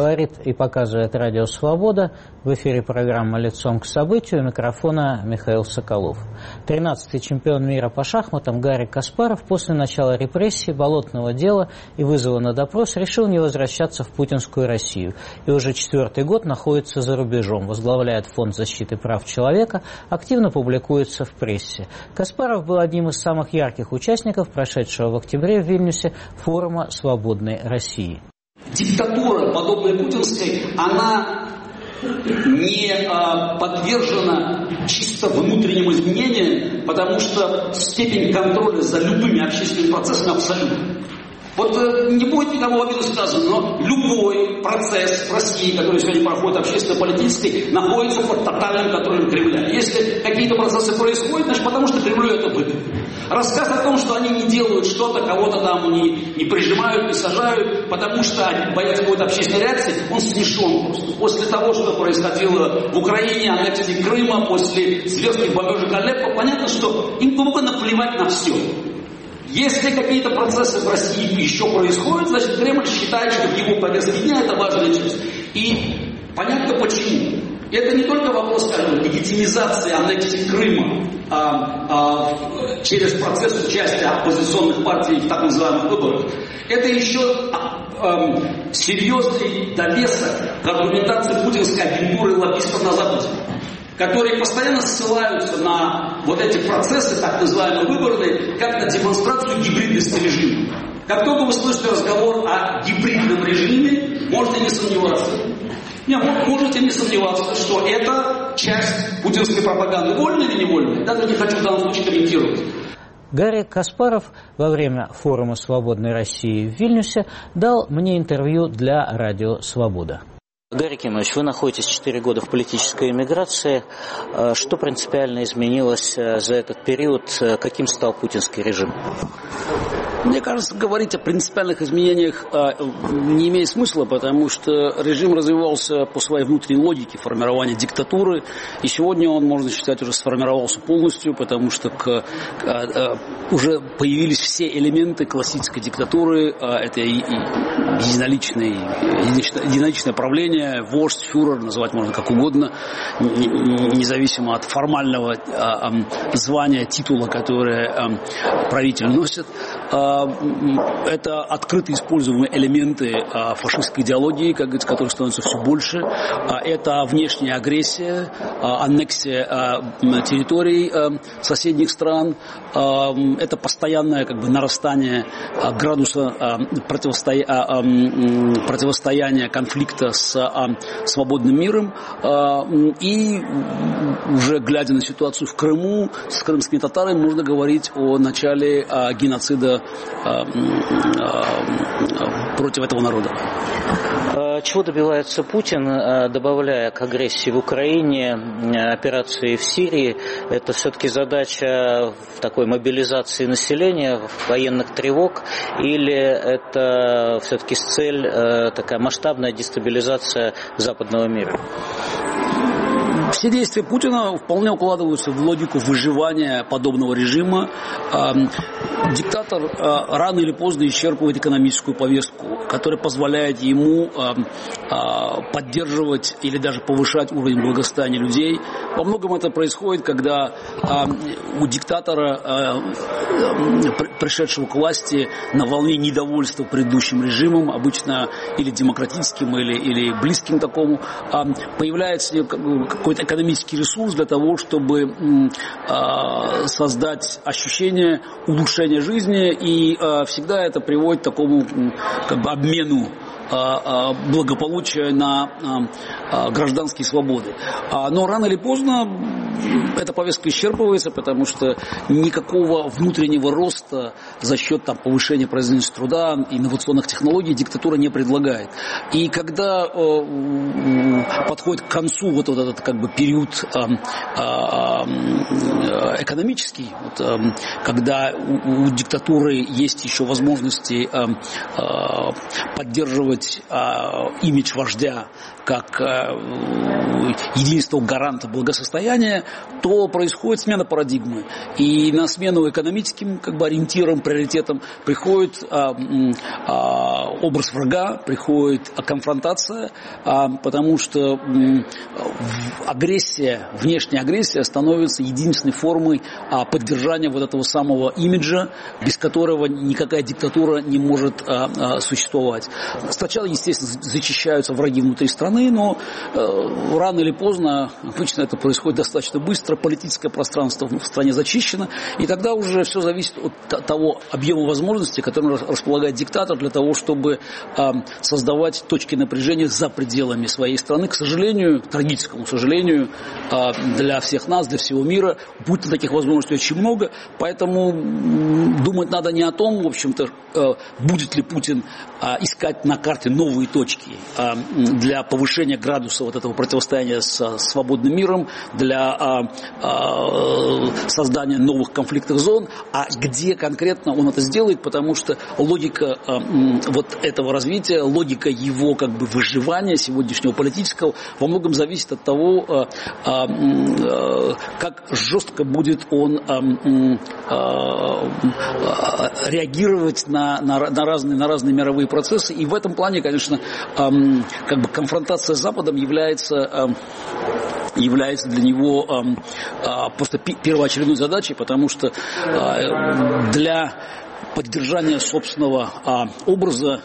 Говорит и показывает Радио Свобода. В эфире программа «Лицом к событию». У микрофона Михаил Соколов. 13-й чемпион мира по шахматам Гарри Каспаров после начала репрессий, болотного дела и вызова на допрос решил не возвращаться в путинскую Россию. И уже 4-й год находится за рубежом. Возглавляет Фонд защиты прав человека, активно публикуется в прессе. Каспаров был одним из самых ярких участников прошедшего в октябре в Вильнюсе форума «Свободной России». Диктатура, подобная путинской, она не подвержена чисто внутренним изменениям, потому что степень контроля за любыми общественными процессами абсолютна. Вот не будет никому в обиду сказано, но любой процесс в России, который сегодня проходит общественно-политический, находится под тотальным контролем Кремля. Если какие-то процессы происходят, значит потому что Кремлю это выгодно. Рассказ о том, что они не делают что-то, кого-то там не прижимают, не сажают, потому что они боятся какой-то общественной реакции, он смешон просто. После того, что происходило в Украине, аннексии Крыма, после зверских бомбежек Алеппо, понятно, что им глубоко наплевать на все. Если какие-то процессы в России еще происходят, значит Кремль считает, что в его повестке дня это важная часть. И понятно почему. Это не только вопрос, скажем, легитимизации аннексии Крыма через процесс участия оппозиционных партий в так называемых выборах. Это еще серьезный довесок к аргументации путинской агентуры лоббистов на Западе, которые постоянно ссылаются на вот эти процессы, так называемые выборные, как на демонстрацию гибридности режима. Как только вы слышите разговор о гибридном режиме, можете не сомневаться. Можете не сомневаться, что это часть путинской пропаганды. Вольная или невольная? Даже не хочу в данном случае комментировать. Гарри Каспаров во время форума «Свободной России» в Вильнюсе дал мне интервью для Радио Свобода. Гарри Кимович, вы находитесь 4 года в политической эмиграции. Что принципиально изменилось за этот период? Каким стал путинский режим? Мне кажется, говорить о принципиальных изменениях не имеет смысла, потому что режим развивался по своей внутренней логике формирования диктатуры, и сегодня он, можно считать, уже сформировался полностью, потому что уже появились все элементы классической диктатуры. Это и единоличное правление, вождь, фюрер, называть можно как угодно, независимо от формального звания, титула, которое правитель носит. Это открыто используемые элементы фашистской идеологии, которые становятся все больше. Это внешняя агрессия, аннексия территорий соседних стран. Это постоянное нарастание градуса противостояния конфликта с свободным миром. И уже глядя на ситуацию в Крыму, с крымскими татарами можно говорить о начале геноцида против этого народа. Чего добивается Путин, добавляя к агрессии в Украине, операции в Сирии? Это все-таки задача такой мобилизации населения, военных тревог, или это все-таки цель такая масштабная дестабилизация западного мира? Все действия Путина вполне укладываются в логику выживания подобного режима. Диктатор рано или поздно исчерпывает экономическую повестку, которая позволяет ему поддерживать или даже повышать уровень благосостояния людей. Во многом это происходит, когда у диктатора, пришедшего к власти на волне недовольства предыдущим режимом, обычно или демократическим, или близким такому, появляется какой-то экономический ресурс для того, чтобы создать ощущение улучшения жизни, и всегда это приводит к такому обмену благополучия на гражданские свободы. Но рано или поздно эта повестка исчерпывается, потому что никакого внутреннего роста за счет повышения производительности труда, инновационных технологий диктатура не предлагает. И когда подходит к концу вот этот как бы период экономический, когда у диктатуры есть еще возможности поддерживать имидж вождя как единственного гаранта благосостояния, то происходит смена парадигмы. И на смену экономическим как бы ориентирам, приоритетам приходит образ врага, приходит конфронтация, потому что агрессия, внешняя агрессия становится единственной формой поддержания вот этого самого имиджа, без которого никакая диктатура не может существовать. Сначала, естественно, зачищаются враги внутри страны, но рано или поздно, обычно это происходит достаточно быстро, политическое пространство в стране зачищено, и тогда уже все зависит от того объема возможностей, которым располагает диктатор для того, чтобы создавать точки напряжения за пределами своей страны. К сожалению, к трагическому сожалению, для всех нас, для всего мира, будет таких возможностей очень много, поэтому думать надо не о том, в общем-то, будет ли Путин искать на карте новые точки для повышения градуса вот этого противостояния с свободным миром, для создания новых конфликтных зон, а где конкретно он это сделает, потому что логика вот этого развития, логика его как бы выживания сегодняшнего политического во многом зависит от того, как жестко будет он реагировать на разные мировые процессы. И в этом плане, конечно, как бы конфронтация с Западом является для него просто первоочередной задачей, потому что для поддержания собственного образа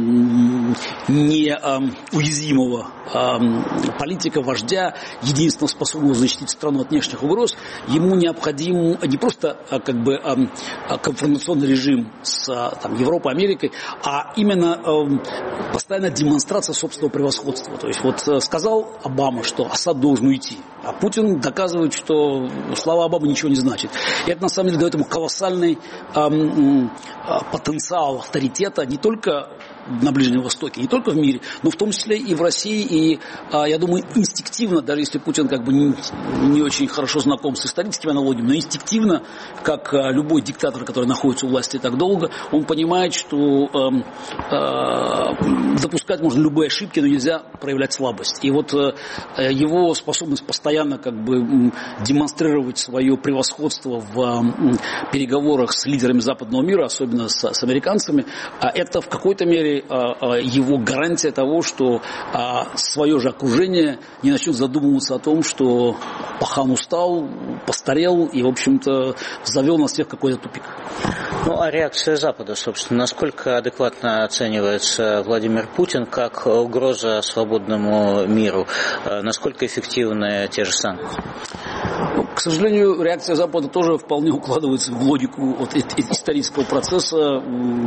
неуязвимого политика, вождя, единственного способного защитить страну от внешних угроз, ему необходим не просто как бы конфронтационный режим с Европой, Америкой, а именно постоянная демонстрация собственного превосходства. То есть вот сказал Обама, что Асад должен уйти, а Путин доказывает, что слова Обамы ничего не значат. И это на самом деле дает ему колоссальный потенциал авторитета не только на Ближнем Востоке, не только в мире, но в том числе и в России. И, я думаю, инстинктивно, даже если Путин как бы не очень хорошо знаком с историческими аналогиями, но инстинктивно, как любой диктатор, который находится у власти так долго, он понимает, что допускать можно любые ошибки, но нельзя проявлять слабость. И вот его способность постоянно как бы демонстрировать свое превосходство в переговорах с лидерами западного мира, особенно с американцами, это в какой-то мере его гарантия того, что свое же окружение не начнет задумываться о том, что пахан устал, постарел и, в общем-то, завел нас всех в какой-то тупик. Ну, а реакция Запада, собственно, насколько адекватно оценивается Владимир Путин как угроза свободному миру? Насколько эффективны те же санкции? К сожалению, реакция Запада тоже вполне укладывается в логику вот исторического процесса.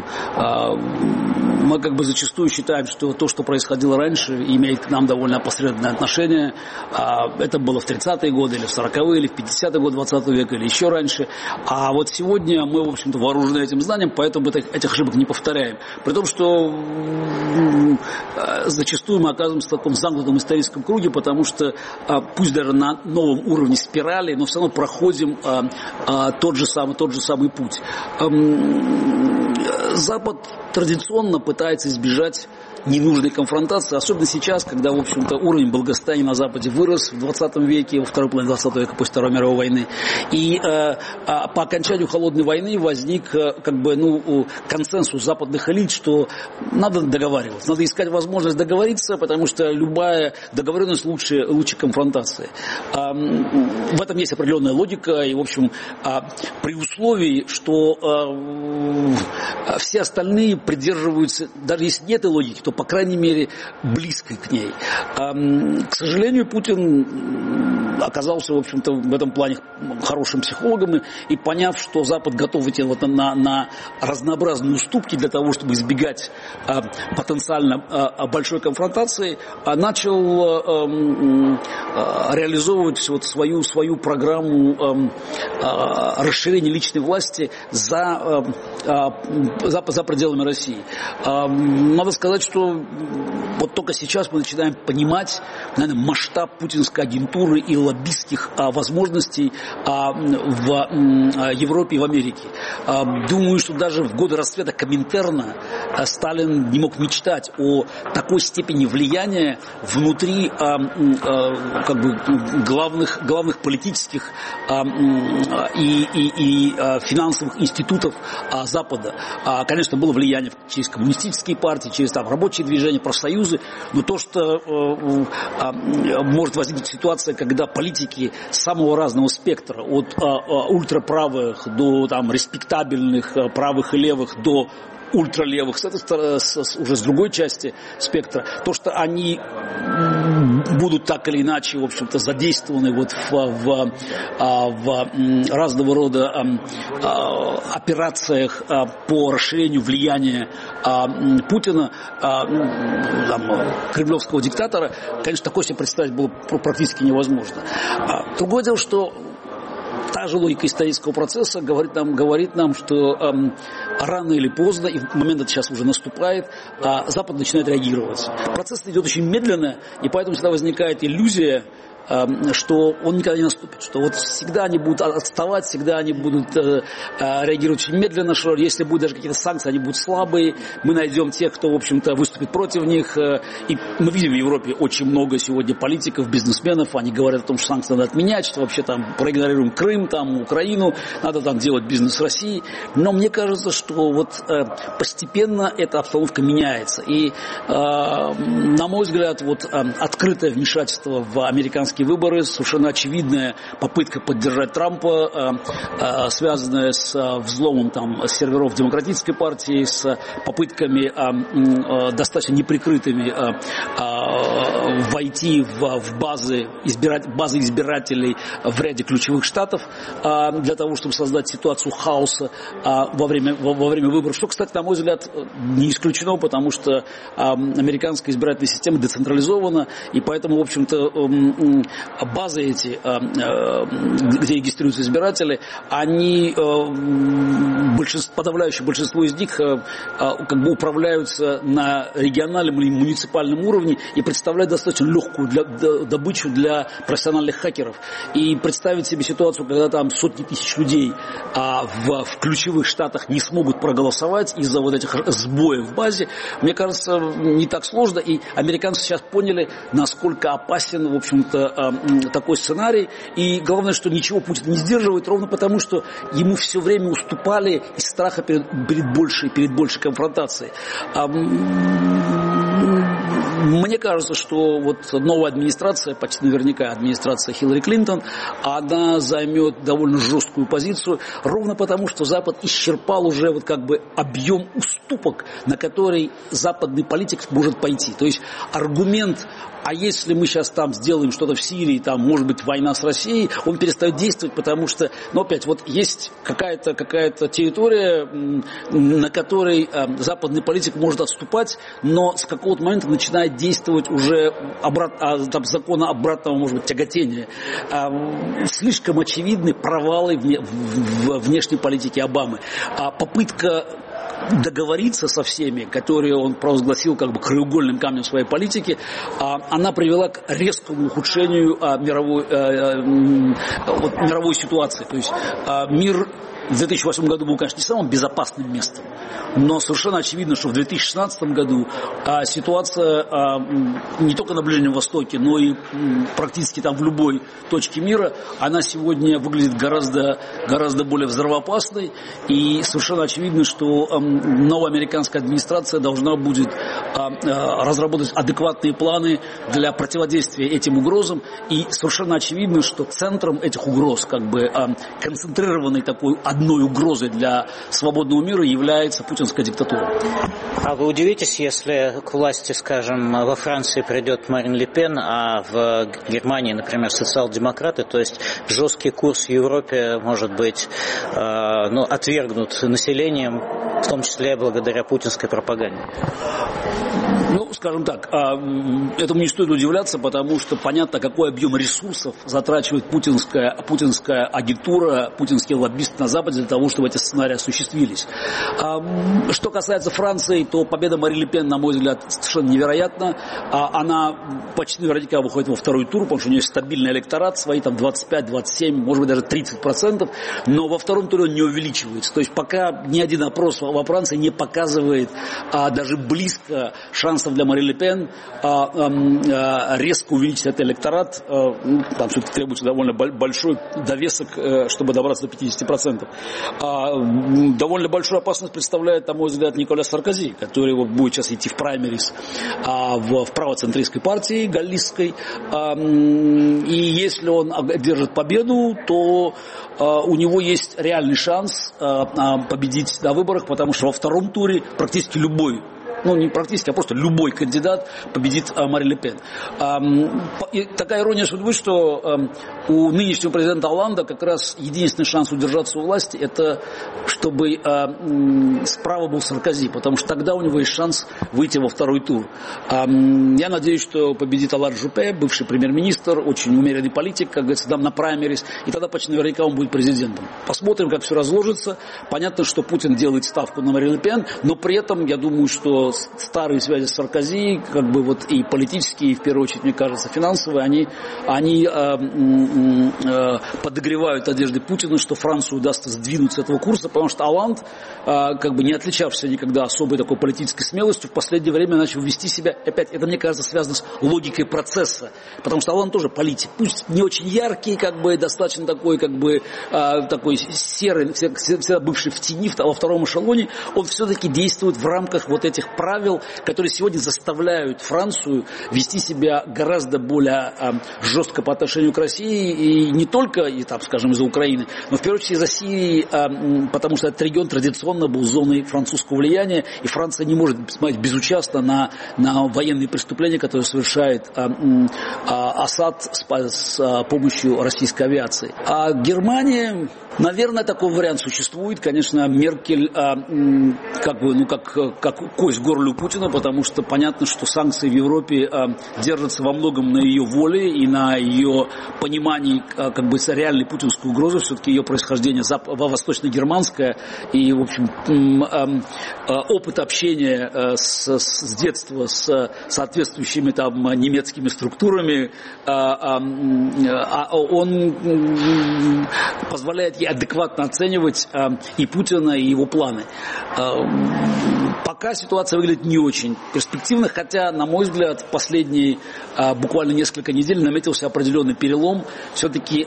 Мы как бы зачастую считаем, что то, что происходило раньше, имеет к нам довольно опосредованное отношение. Это было в 30-е годы, или в 40-е, или в 50-е годы 20 века, или еще раньше. А вот сегодня мы, в общем-то, вооружены этим знанием, поэтому этих ошибок не повторяем. При том, что зачастую мы оказываемся в таком замкнутом историческом круге, потому что пусть даже на новом уровне спирали, но все равно проходим тот же самый путь. Запад традиционно пытается избежать ненужной конфронтации, особенно сейчас, когда, в общем-то, уровень благосостояния на Западе вырос в 20 веке, во второй половине 20 века, после Второй мировой войны. И по окончанию Холодной войны возник консенсус западных элит, что надо договариваться, надо искать возможность договориться, потому что любая договоренность лучше конфронтации. В этом есть определенная логика, и, в общем, при условии, что все остальные придерживаются, даже если нет этой логики, то, по крайней мере, близкой к ней. К сожалению, Путин оказался, в общем-то, в этом плане хорошим психологом, и поняв, что Запад готов идти на разнообразные уступки для того, чтобы избегать потенциально большой конфронтации, начал реализовывать вот свою программу расширения личной власти за пределами России. Надо сказать, что что вот только сейчас мы начинаем понимать, наверное, масштаб путинской агентуры и лоббистских возможностей в Европе и в Америке. Думаю, что даже в годы расцвета Коминтерна Сталин не мог мечтать о такой степени влияния внутри как бы главных политических и финансовых институтов Запада. Конечно, было влияние через коммунистические партии, через там рабочие движения, профсоюзы, но то, что может возникнуть ситуация, когда политики самого разного спектра, от ультраправых до там респектабельных правых и левых до ультралевых, уже с другой части спектра, то, что они будут так или иначе, в общем-то, задействованы вот в разного рода операциях по расширению влияния Путина, кремлевского диктатора, конечно, такое себе представить было практически невозможно. Другое дело, что та же логика исторического процесса говорит нам, что рано или поздно, и момент это сейчас уже наступает, Запад начинает реагировать. Процесс идет очень медленно, и поэтому всегда возникает иллюзия, что он никогда не наступит, что вот всегда они будут отставать, всегда они будут реагировать очень медленно, что если будут даже какие-то санкции, они будут слабые, мы найдем тех, кто, в общем-то, выступит против них, и мы видим в Европе очень много сегодня политиков, бизнесменов, они говорят о том, что санкции надо отменять, что вообще там проигнорируем Крым, там Украину, надо там делать бизнес с Россией, но мне кажется, что вот постепенно эта обстановка меняется, и, на мой взгляд, вот открытое вмешательство в американские выборы, совершенно очевидная попытка поддержать Трампа, связанная с взломом там серверов Демократической партии, с попытками достаточно неприкрытыми войти в базы избирателей в ряде ключевых штатов для того, чтобы создать ситуацию хаоса во время выборов. Что, кстати, на мой взгляд, не исключено, потому что американская избирательная система децентрализована, и поэтому, в общем-то, базы эти, где регистрируются избиратели, они, подавляющее большинство из них как бы управляются на региональном или муниципальном уровне и представляют достаточно легкую добычу для профессиональных хакеров. И представить себе ситуацию, когда там сотни тысяч людей в ключевых штатах не смогут проголосовать из-за вот этих сбоев в базе, мне кажется, не так сложно. И американцы сейчас поняли, насколько опасен, в общем-то, такой сценарий. И главное, что ничего Путин не сдерживает, ровно потому, что ему все время уступали из страха перед большей конфронтацией. Мне кажется, что вот новая администрация, почти наверняка администрация Хиллари Клинтон, она займет довольно жесткую позицию, ровно потому, что Запад исчерпал уже вот как бы объем уступок, на который западный политик может пойти. То есть аргумент, а если мы сейчас там сделаем что-то в Сирии, там может быть война с Россией, он перестает действовать, потому что, опять, вот есть какая-то территория, на которой западный политик может отступать, но с какого-то момента начинает действовать уже закон обратного, может быть, тяготения. Слишком очевидны провалы в внешней политике Обамы. Попытка договориться со всеми, которые он провозгласил как бы краеугольным камнем своей политики, она привела к резкому ухудшению мировой ситуации. То есть мир в 2008 году был, конечно, не самым безопасным местом, но совершенно очевидно, что в 2016 году ситуация не только на Ближнем Востоке, но и практически там в любой точке мира, она сегодня выглядит гораздо более взрывоопасной, и совершенно очевидно, что новая американская администрация должна будет разработать адекватные планы для противодействия этим угрозам, и совершенно очевидно, что центром этих угроз, как бы концентрированной такой одной угрозой для свободного мира является путинская диктатура. А вы удивитесь, если к власти, скажем, во Франции придет Марин Ле Пен, а в Германии, например, социал-демократы, то есть жесткий курс в Европе может быть отвергнут населением, в том числе благодаря путинской пропаганде? Скажем так, этому не стоит удивляться, потому что понятно, какой объем ресурсов затрачивает путинская агентура, путинские лоббисты на Западе Западе для того, чтобы эти сценарии осуществились. Что касается Франции, то победа Марин Ле Пен, на мой взгляд, совершенно невероятна. Она почти наверняка выходит во второй тур, потому что у нее стабильный электорат, свои там 25-27, может быть даже 30%, но во втором туре он не увеличивается. То есть пока ни один опрос во Франции не показывает даже близко шансов для Марин Ле Пен резко увеличить этот электорат. Там все-таки требуется довольно большой довесок, чтобы добраться до 50%. Довольно большую опасность представляет, на мой взгляд, Николя Саркози, который будет сейчас идти в праймерис в правоцентристской партии галлийской. И если он одержит победу, то у него есть реальный шанс победить на выборах, потому что во втором туре практически любой, ну не практически, а просто любой кандидат победит Марин Ле Пен. И такая ирония судьбы, что у нынешнего президента Олланда как раз единственный шанс удержаться у власти, это чтобы справа был Саркози, потому что тогда у него есть шанс выйти во второй тур. Я надеюсь, что победит Алан Жупе, бывший премьер-министр, очень умеренный политик, как говорится, там на праймерис, и тогда почти наверняка он будет президентом. Посмотрим, как все разложится. Понятно, что Путин делает ставку на Марин Ле Пен, но при этом я думаю, что старые связи с Саркози, как бы вот и политические, и в первую очередь, мне кажется, финансовые, они подогревают надежды Путина, что Францию удастся сдвинуть с этого курса, потому что Олланд, как бы не отличавшийся никогда особой такой политической смелостью, в последнее время начал вести себя, опять, это, мне кажется, связано с логикой процесса, потому что Олланд тоже политик, пусть не очень яркий, как бы, достаточно такой, как бы, такой серый, всегда бывший в тени, во втором эшелоне, он все-таки действует в рамках вот этих правил, которые сегодня заставляют Францию вести себя гораздо более жестко по отношению к России, и не только, и, там, скажем, из-за Украины, но в первую очередь из-за Сирии, потому что этот регион традиционно был зоной французского влияния, и Франция не может смотреть безучастно на военные преступления, которые совершает Асад с помощью российской авиации. А Германия, наверное, такой вариант существует. Конечно, Меркель как бы, ну, как кость в горле у Путина, потому что понятно, что санкции в Европе держатся во многом на ее воле и на ее понимании как бы реальной путинской угрозы. Все-таки ее происхождение восточно-германское и, в общем, опыт общения с детства с соответствующими там немецкими структурами, он позволяет ей адекватно оценивать и Путина, и его планы. Пока ситуация выглядит не очень перспективно, хотя, на мой взгляд, в последние буквально несколько недель наметился определенный перелом. Все-таки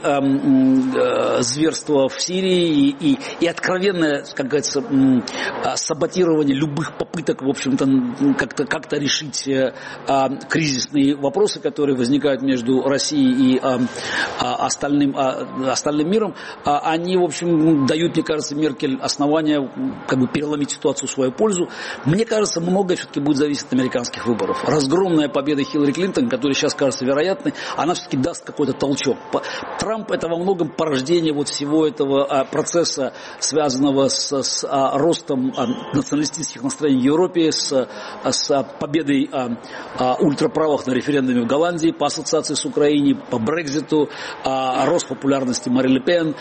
зверство в Сирии и откровенное, как говорится, саботирование любых попыток, в общем-то, как-то решить кризисные вопросы, которые возникают между Россией и остальным миром, они, в общем, дают, мне кажется, Меркель основания как бы переломить ситуацию в свою пользу. Мне кажется, многое все-таки будет зависеть от американских выборов. Разгромная победа Хиллари Клинтон, которая сейчас кажется вероятной, она все-таки даст какой-то толчок. Трамп — это во многом порождение вот всего этого процесса, связанного с ростом националистических настроений в Европе, с победой ультраправых на референдуме в Голландии, по ассоциации с Украиной, по Брекситу, рост популярности Марин Ле Пен,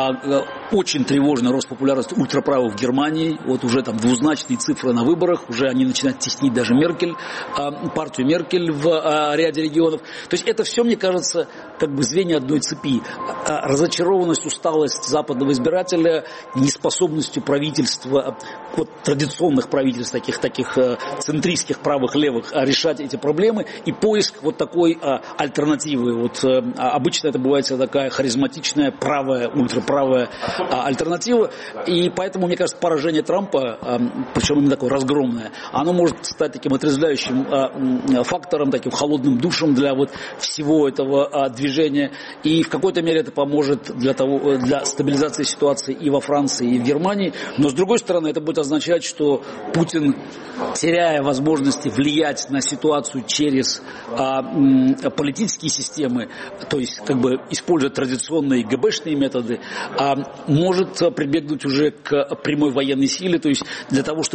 очень тревожный рост популярности ультраправых в Германии, вот уже там двузначные цифры на выборах, уже они начинают теснить даже Меркель, партию Меркель в ряде регионов. То есть это все, мне кажется, как бы звенья одной цепи. Разочарованность, усталость западного избирателя, неспособностью правительства, вот, традиционных правительств, таких центристских, правых, левых, решать эти проблемы, и поиск вот такой альтернативы. Вот, обычно это бывает такая харизматичная, правая, ультраправая альтернатива, и поэтому, мне кажется, поражение Трампа, причем именно такое разгромное, оно может стать таким отрезвляющим фактором, таким холодным душем для вот всего этого движения, и в какой-то мере это поможет для стабилизации ситуации и во Франции, и в Германии, но с другой стороны это будет означать, что Путин, теряя возможности влиять на ситуацию через политические системы, то есть как бы используя традиционные ГБшные методы, может прибегнуть уже к прямой военной силе, то есть для того, чтобы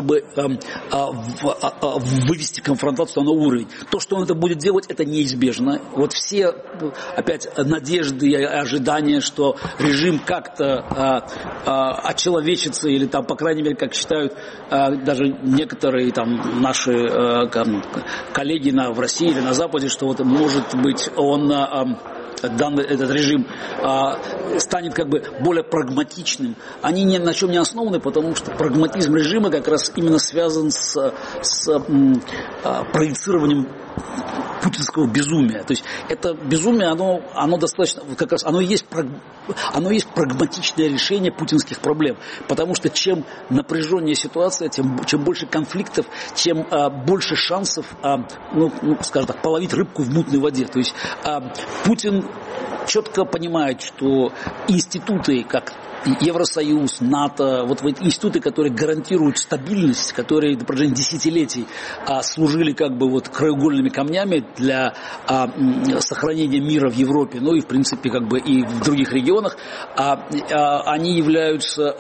вывести конфронтацию на уровень. То, что он это будет делать, это неизбежно. Вот все, опять, надежды и ожидания, что режим как-то очеловечится, или там, по крайней мере, как считают даже некоторые там наши коллеги в России или на Западе, что вот может быть он этот режим станет как бы более прагматичным. Они ни на чем не основаны, потому что прагматизм режима как раз именно связан с проецированием путинского безумия. То есть это безумие, оно достаточно, как раз, оно есть прагматичное решение путинских проблем. Потому что чем напряженнее ситуация, чем больше конфликтов, чем больше шансов, скажем так, половить рыбку в мутной воде. То есть Путин четко понимает, что институты, как Евросоюз, НАТО, вот эти институты, которые гарантируют стабильность, которые на протяжении десятилетий служили как бы вот краеугольными камнями для сохранения мира в Европе, ну и в принципе как бы и в других регионах, они являются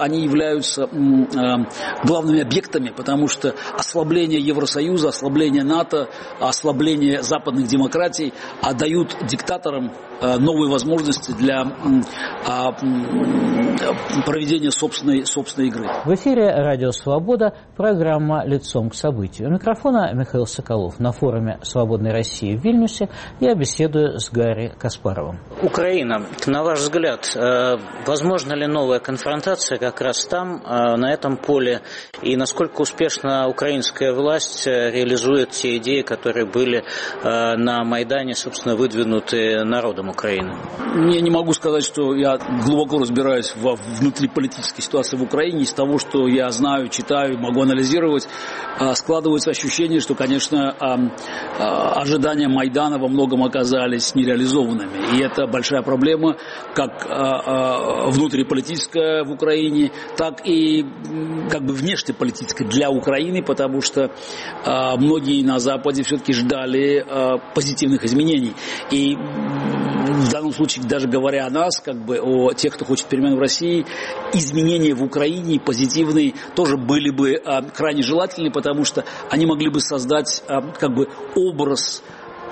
главными объектами, потому что ослабление Евросоюза, ослабление НАТО, ослабление западных демократий дают диктаторам новые возможности для проведения собственной игры. В эфире «Радио Свобода», программа «Лицом к событию». У микрофона Михаил Соколов. На форуме «Свободной России» в Вильнюсе я беседую с Гарри Каспаровым. Украина, на ваш взгляд, возможна ли новая конфронтация как раз там, на этом поле? И насколько успешно украинская власть реализует те идеи, которые были на Майдане, собственно, выдвинуты народом Украины? Я не могу сказать, что я глубоко разбираюсь во внутриполитической ситуации в Украине. Из того, что я знаю, читаю, могу анализировать, складывается ощущение, что, конечно, ожидания Майдана во многом оказались нереализованными. И это большая проблема, как внутриполитическая в Украине, так и как бы внешнеполитическая для Украины, потому что многие на Западе все-таки ждали позитивных изменений. И в данном случае, даже говоря о нас, как бы о тех, кто хочет перемен в России, изменения в Украине позитивные тоже были бы крайне желательны, потому что они могли бы создать как бы образ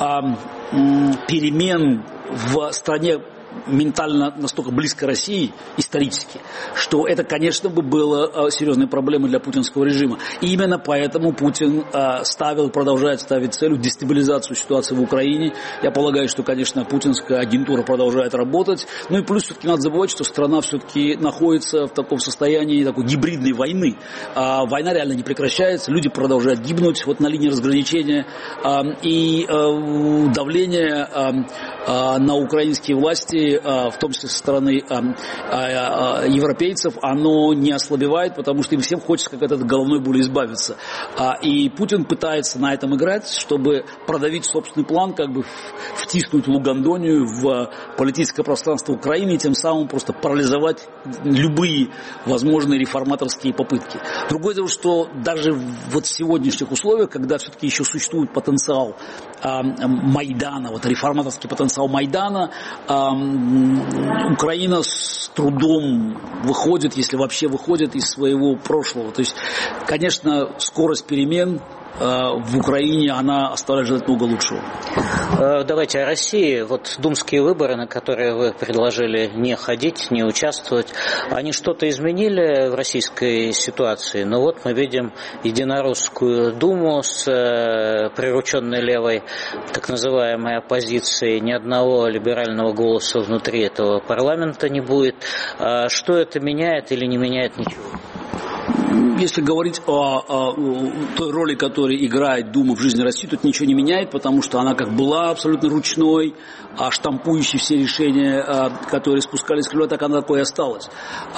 перемен в стране, ментально настолько близко России исторически, что это, конечно, бы было серьезной проблемой для путинского режима. И именно поэтому Путин продолжает ставить целью дестабилизацию ситуации в Украине. Я полагаю, что, конечно, путинская агентура продолжает работать. Ну и плюс все-таки надо забывать, что страна все-таки находится в таком состоянии такой гибридной войны. Война реально не прекращается, люди продолжают гибнуть вот на линии разграничения. И давление на украинские власти, в том числе со стороны европейцев, оно не ослабевает, потому что им всем хочется как от этой головной боли избавиться. И Путин пытается на этом играть, чтобы продавить собственный план, как бы втиснуть Лугандонию в политическое пространство Украины и тем самым просто парализовать любые возможные реформаторские попытки. Другое дело, что даже вот в сегодняшних условиях, когда все-таки еще существует потенциал Майдана, вот реформаторский потенциал Майдана, Украина с трудом выходит, если вообще выходит, из своего прошлого. То есть, конечно, скорость перемен в Украине, она оставляет желать много лучшего. Давайте о России. Вот думские выборы, на которые вы предложили не ходить, не участвовать, они что-то изменили в российской ситуации? Но вот мы видим Единорусскую думу с прирученной левой так называемой оппозицией. Ни одного либерального голоса внутри этого парламента не будет. Что это меняет или не меняет ничего? Если говорить о той роли, которую играет Дума в жизни России, тут ничего не меняет, потому что она как была абсолютно ручной, штампующей все решения, которые спускались с крыла, так она такой и осталась.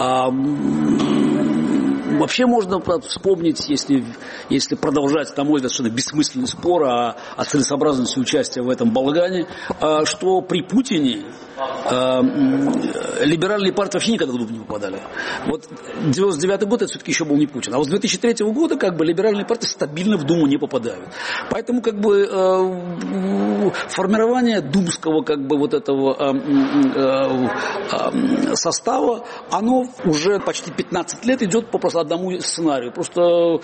Вообще можно вспомнить, если продолжать, на мой взгляд, совершенно бессмысленный спор о целесообразности участия в этом балагане, что при Путине либеральные партии вообще никогда в Думу не попадали. Вот 99-й год это все-таки еще был не Путин. А вот с 2003 года как бы либеральные партии стабильно в Думу не попадают. Поэтому как бы формирование думского как бы вот этого состава, оно уже почти 15 лет идет по просто одному сценарию. Просто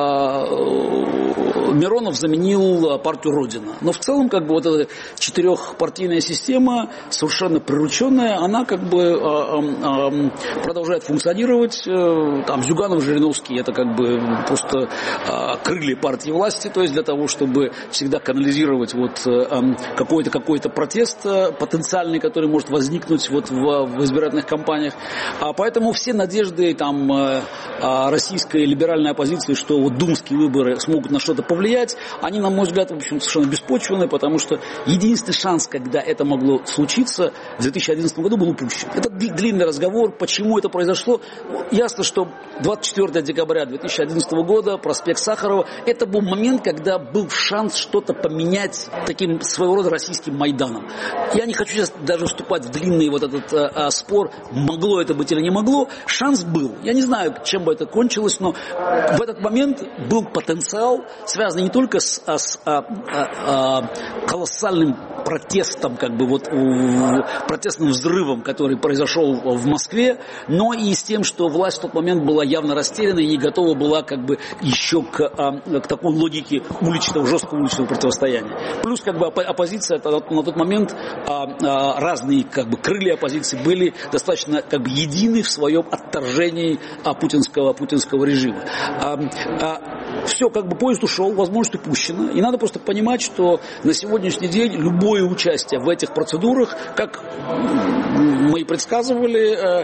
Миронов заменил партию «Родина». Но в целом, как бы, вот эта четырехпартийная система, совершенно прирученная, она как бы продолжает функционировать. Там Зюганов, Жириновский, это как бы просто крылья партии власти, то есть для того, чтобы всегда канализировать вот какой-то протест потенциальный, который может возникнуть вот в избирательных кампаниях. Поэтому все надежды там российской либеральной оппозиции, что вот думские выборы смогут на что-то повлиять, они, на мой взгляд, в общем, совершенно беспочвенные, потому что единственный шанс, когда это могло случиться, в 2011 году был упущен. Это длинный разговор, почему это произошло. Ясно, что 24 декабря 2011 года, проспект Сахарова, это был момент, когда был шанс что-то поменять таким своего рода российским Майданом. Я не хочу сейчас даже вступать в длинный вот этот спор, могло это быть или не могло. Шанс был. Я не знаю, чем бы это кончилось, но в этот момент был потенциал, связанный не только с колоссальным протестом, как бы вот протестным взрывом, который произошел в Москве, но и с тем, что власть в тот момент была явно растеряна и не готова была как бы еще к такой логике жесткого уличного противостояния. Плюс как бы оппозиция на тот момент, разные как бы крылья оппозиции были достаточно как бы едины в своем отторжении путинского режима. Все, как бы поезд ушел, возможность упущена. И надо просто понимать, что на сегодняшний день любое участие в этих процедурах, как мы и предсказывали,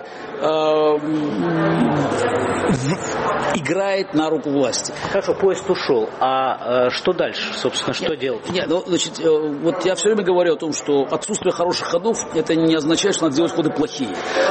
играет на руку власти. Хорошо, поезд ушел. А что дальше, собственно, что делать? Нет, значит, вот я все время говорю о том, что отсутствие хороших ходов, это не означает, что надо делать ходы плохие.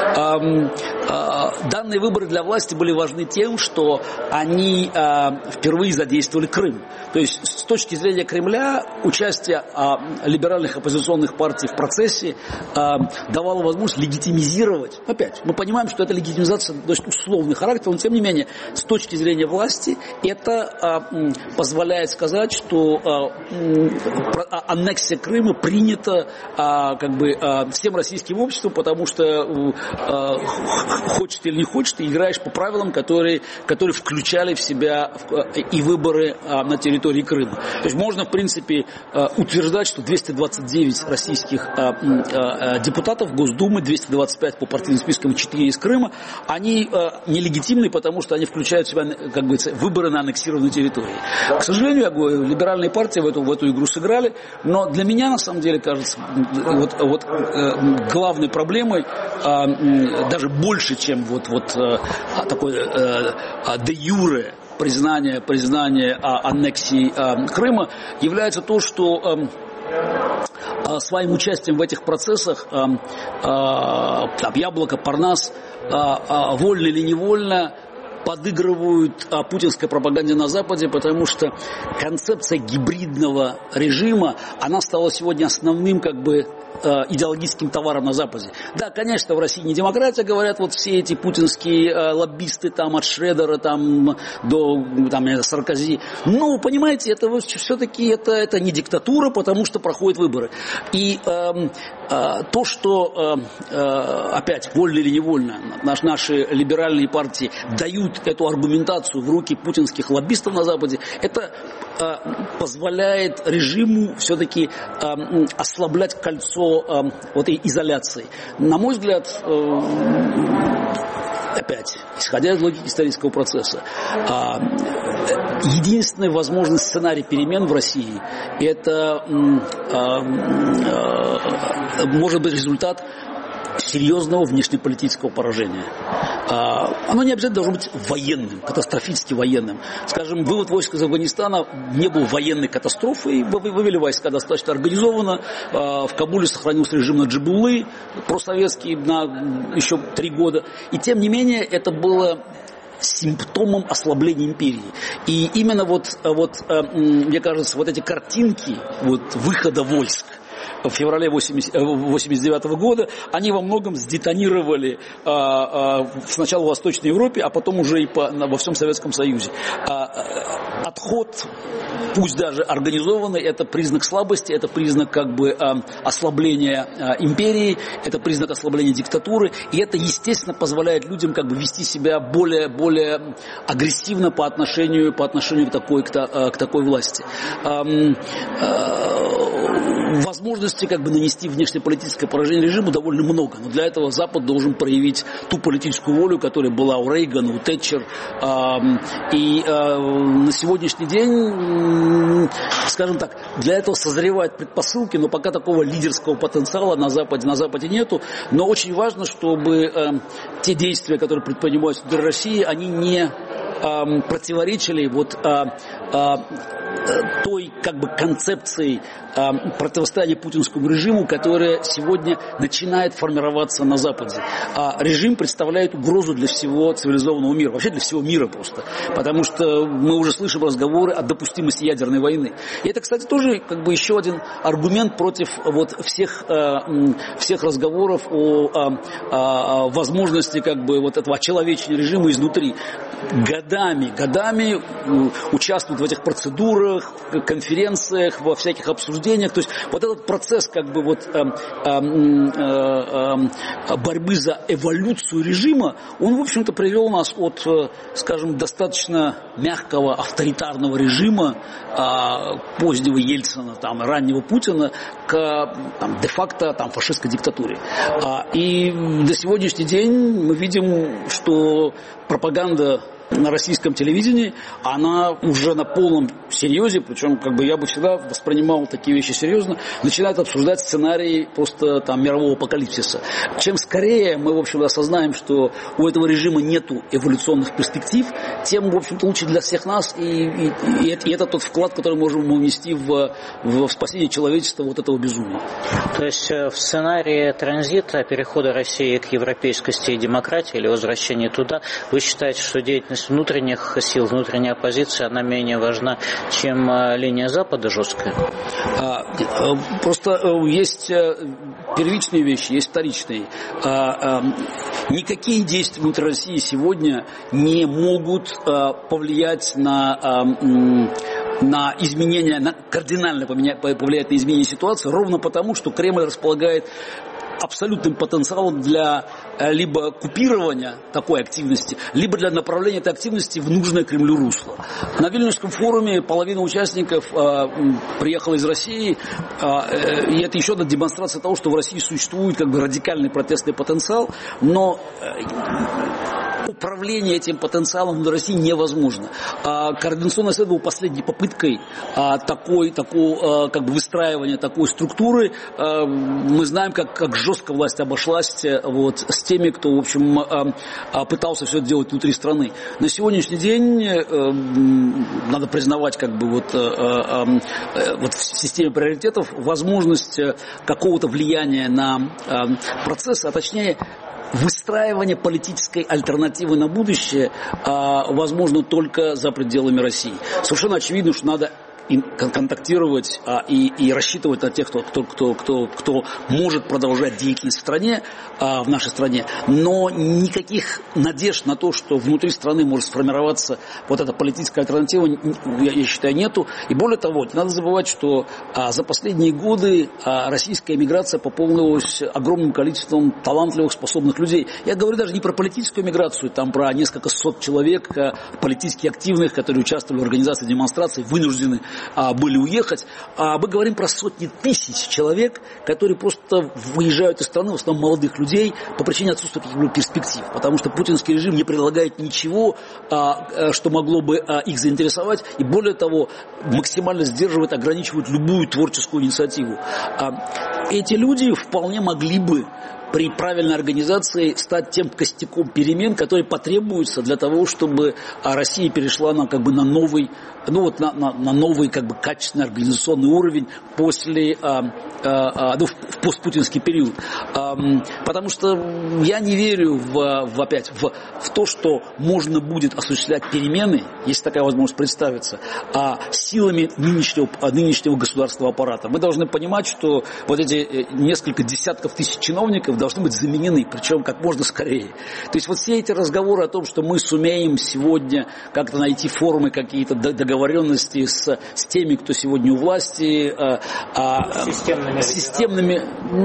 Данные выборы для власти были важны тем, что они впервые задействовали Крым. То есть, с точки зрения Кремля, участие либеральных оппозиционных партий в процессе давало возможность легитимизировать. Опять, мы понимаем, что это легитимизация, то есть условный характер, но тем не менее, с точки зрения власти, это позволяет сказать, что аннексия Крыма принята как бы всем российским обществом, потому что хочешь ты или не хочешь, ты играешь по правилам, которые включали в себя и выборы на территории Крыма. То есть можно, в принципе, утверждать, что 229 российских депутатов Госдумы, 225 по партийным спискам, 4 из Крыма, они нелегитимны, потому что они включают в себя, как бы, выборы на аннексированной территории. К сожалению, я говорю, либеральные партии в эту игру сыграли, но для меня, на самом деле, кажется, главной проблемой, даже больше, чем такой де юре признание аннексии Крыма, является то, что своим участием в этих процессах Яблоко, Парнас, вольно или невольно подыгрывают путинской пропаганде на Западе, потому что концепция гибридного режима, она стала сегодня основным как бы идеологическим товаром на Западе. Да, конечно, в России не демократия, говорят вот все эти путинские лоббисты там от Шредера там, до Саркози. Но, понимаете, это все-таки это не диктатура, потому что проходят выборы. И то, что опять, вольно или невольно, наши либеральные партии дают эту аргументацию в руки путинских лоббистов на Западе, это позволяет режиму все-таки ослаблять кольцо вот этой изоляции. На мой взгляд, опять, исходя из логики исторического процесса, единственный возможный сценарий перемен в России – это может быть результат серьезного внешнеполитического поражения. Оно не обязательно должно быть военным, катастрофически военным. Скажем, вывод войск из Афганистана не был военной катастрофой, вывели войска достаточно организованно. В Кабуле сохранился режим Наджибуллы, просоветский, на еще 3 года. И тем не менее, это было симптомом ослабления империи. И именно мне кажется, вот эти картинки выхода войск в феврале 1989 года, они во многом сдетонировали сначала в Восточной Европе, а потом уже и во всем Советском Союзе. Отход пусть даже организованный, это признак слабости, это признак как бы ослабления империи, это признак ослабления диктатуры, и это, естественно, позволяет людям как бы вести себя более агрессивно по отношению к такой власти. Возможности как бы нанести внешнеполитическое поражение режиму довольно много, но для этого Запад должен проявить ту политическую волю, которая была у Рейгана, у Тэтчер, и на сегодняшний день, скажем так, для этого созревают предпосылки, но пока такого лидерского потенциала на Западе нету, но очень важно, чтобы те действия, которые предпринимаются внутри России, они не противоречили той как бы концепции противостояния путинскому режиму, которая сегодня начинает формироваться на Западе. Режим представляет угрозу для всего цивилизованного мира, вообще для всего мира просто, потому что мы уже слышим разговоры о допустимости ядерной войны. И это, кстати, тоже как бы еще один аргумент против всех разговоров о возможности как бы этого очеловечения режима изнутри. Годами участвуют в этих процедурах, конференциях, во всяких обсуждениях. То есть вот этот процесс как бы борьбы за эволюцию режима, он, в общем-то, привел нас от, скажем, достаточно мягкого авторитарного режима позднего Ельцина, раннего Путина, к де-факто фашистской диктатуре. И до сегодняшний день мы видим, что пропаганда на российском телевидении, она уже на полном серьезе, причем как бы я бы всегда воспринимал такие вещи серьезно, начинает обсуждать сценарии просто мирового апокалипсиса. Чем скорее мы, в общем-то, осознаем, что у этого режима нету эволюционных перспектив, тем, в общем-то, лучше для всех нас, и это тот вклад, который можем мы внести в спасение человечества от этого безумия. То есть в сценарии транзита, перехода России к европейскости и демократии или возвращения туда, вы считаете, что деятельность внутренних сил, внутренняя оппозиция, она менее важна, чем линия Запада жесткая? Просто есть первичные вещи, есть вторичные. Никакие действия внутри России сегодня не могут повлиять на изменение, кардинально повлиять на изменение ситуации, ровно потому, что Кремль располагает абсолютным потенциалом для либо купирования такой активности, либо для направления этой активности в нужное Кремлю русло. На Вильнюсском форуме половина участников приехала из России, и это еще одна демонстрация того, что в России существует как бы радикальный протестный потенциал, но управление этим потенциалом в России невозможно. Координационная совет был последней попыткой такого как бы выстраивания такой структуры. Мы знаем, как жестко власть обошлась с теми, кто, в общем, пытался все это делать внутри страны. На сегодняшний день надо признавать как бы в системе приоритетов возможность какого-то влияния на процессы, а точнее выстраивание политической альтернативы на будущее возможно только за пределами России. Совершенно очевидно, что надо контактировать и рассчитывать на тех, кто может продолжать деятельность в стране, в нашей стране, но никаких надежд на то, что внутри страны может сформироваться вот эта политическая альтернатива, я считаю, нету. И более того, не надо забывать, что за последние годы российская эмиграция пополнилась огромным количеством талантливых, способных людей. Я говорю даже не про политическую эмиграцию, там про несколько сот человек, политически активных, которые участвовали в организации демонстраций, вынуждены были уехать. Мы говорим про сотни тысяч человек, которые просто выезжают из страны, в основном молодых людей, по причине отсутствия каких-либо перспектив. Потому что путинский режим не предлагает ничего, что могло бы их заинтересовать. И более того, максимально сдерживает, ограничивает любую творческую инициативу. Эти люди вполне могли бы при правильной организации стать тем костяком перемен, которые потребуются для того, чтобы Россия перешла на новый, на новый как бы качественный организационный уровень после в постпутинский период. Потому что я не верю в то, что можно будет осуществлять перемены, если такая возможность представится, силами нынешнего государственного аппарата. Мы должны понимать, что вот эти несколько десятков тысяч чиновников должны быть заменены, причем как можно скорее. То есть вот все эти разговоры о том, что мы сумеем сегодня как-то найти формы, какие-то договоренности с теми, кто сегодня у власти, системными,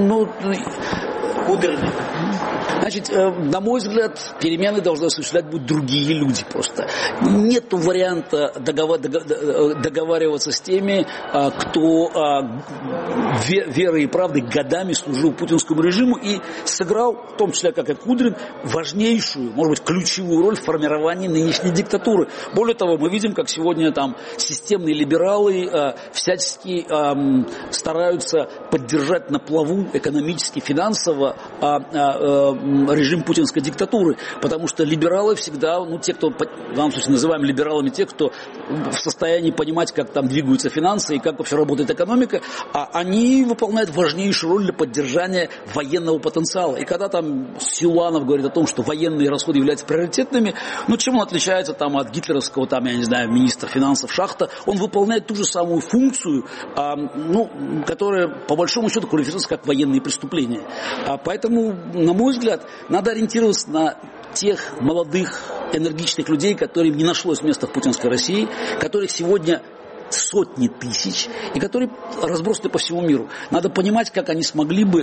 значит, на мой взгляд, перемены должны осуществлять будут другие люди просто. Нету варианта договариваться с теми, кто верой и правдой годами служил путинскому режиму и сыграл, в том числе, как и Кудрин, важнейшую, может быть, ключевую роль в формировании нынешней диктатуры. Более того, мы видим, как сегодня там системные либералы всячески стараются поддержать на плаву экономически, финансово режим путинской диктатуры, потому что либералы всегда, те, кто, в данном случае называем либералами тех, кто в состоянии понимать, как там двигаются финансы и как вообще работает экономика, они выполняют важнейшую роль для поддержания военного потенциала. И когда там Силуанов говорит о том, что военные расходы являются приоритетными, чем он отличается там от гитлеровского, министра финансов Шахта, он выполняет ту же самую функцию, которая по большому счету квалифицируется как военные преступления. Поэтому, на мой взгляд, надо ориентироваться на тех молодых, энергичных людей, которым не нашлось места в путинской России, которых сегодня сотни тысяч, и которые разбросаны по всему миру. Надо понимать, как они смогли бы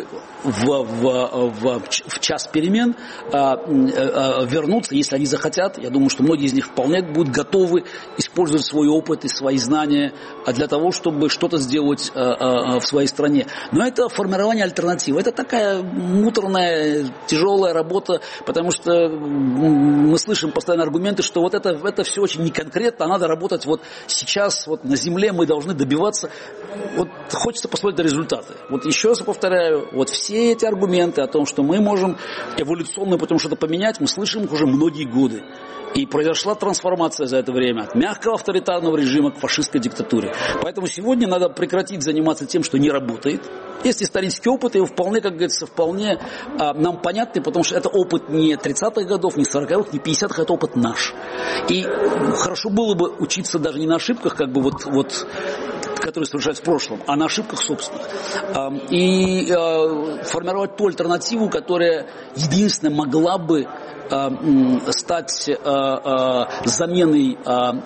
в час перемен вернуться, если они захотят. Я думаю, что многие из них вполне будут готовы использовать свой опыт и свои знания для того, чтобы что-то сделать в своей стране. Но это формирование альтернативы. Это такая муторная, тяжелая работа, потому что мы слышим постоянно аргументы, что вот это все очень неконкретно, а надо работать вот сейчас, вот на земле мы должны добиваться. Вот хочется посмотреть на результаты. Вот еще раз повторяю, вот все эти аргументы о том, что мы можем эволюционным путем что-то поменять, мы слышим их уже многие годы. И произошла трансформация за это время от мягкого авторитарного режима к фашистской диктатуре. Поэтому сегодня надо прекратить заниматься тем, что не работает. Есть исторический опыт, и его вполне, как говорится, нам понятный, потому что это опыт не 30-х годов, не 40-х, не 50-х, это опыт наш. И хорошо было бы учиться даже не на ошибках, которые совершаются в прошлом, а на ошибках собственных. И формировать ту альтернативу, которая единственная могла бы стать заменой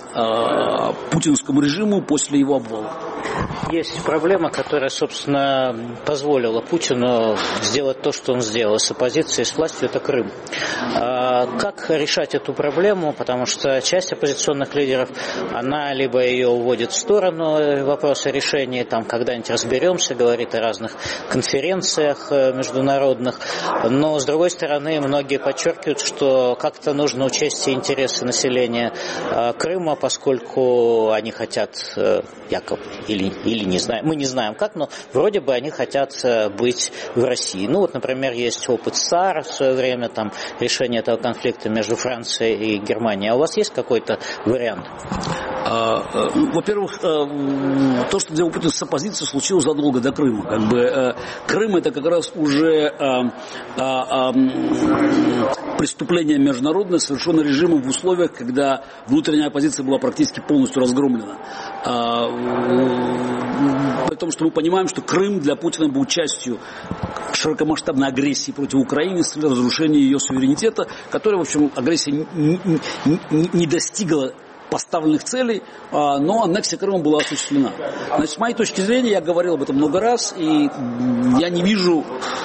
путинскому режиму после его обвала. Есть проблема, которая, собственно, позволила Путину сделать то, что он сделал с оппозицией, с властью, это Крым. Как решать эту проблему? Потому что часть оппозиционных лидеров, она либо ее уводит в сторону вопроса решения, там когда-нибудь разберемся, говорит о разных конференциях международных, но, с другой стороны, многие подчеркивают, что как-то нужно учесть интересы населения Крыма, поскольку они хотят якобы или не знаем, мы не знаем как, но вроде бы они хотят быть в России. Например, есть опыт САР в свое время, там, решение этого конфликта между Францией и Германией. А у вас есть какой-то вариант? Во-первых, то, что делал Путин с оппозицией, случилось задолго до Крыма. Крым это как раз уже преступление международное, совершенное режимом в условиях, когда внутренняя оппозиция была практически полностью разгромлена. Потому что мы понимаем, что Крым для Путина был частью широкомасштабной агрессии против Украины с целью разрушения ее суверенитета, которая, в общем, агрессия не достигла поставленных целей, но аннексия Крыма была осуществлена. Значит, с моей точки зрения, я говорил об этом много раз, и я не вижу